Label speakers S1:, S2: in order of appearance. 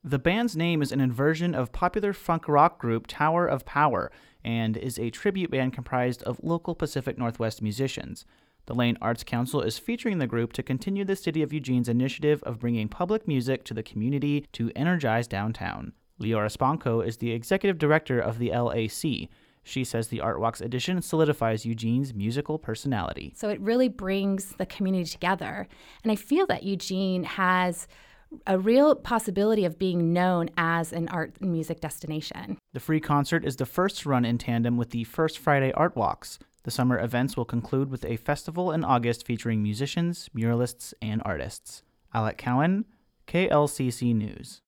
S1: The band's name is an inversion of popular funk rock group Tower of Power and is a tribute band comprised of local Pacific Northwest musicians. The Lane Arts Council is featuring the group to continue the City of Eugene's initiative of bringing public music to the community to energize downtown. Leora Sponko is the executive director of the LAC. She says the Art Walks edition solidifies Eugene's musical personality.
S2: So it really brings the community together. And I feel that Eugene has a real possibility of being known as an art and music destination.
S1: The free concert is the first to run in tandem with the First Friday Art Walks. The summer events will conclude with a festival in August featuring musicians, muralists, and artists. Alec Cowan, KLCC News.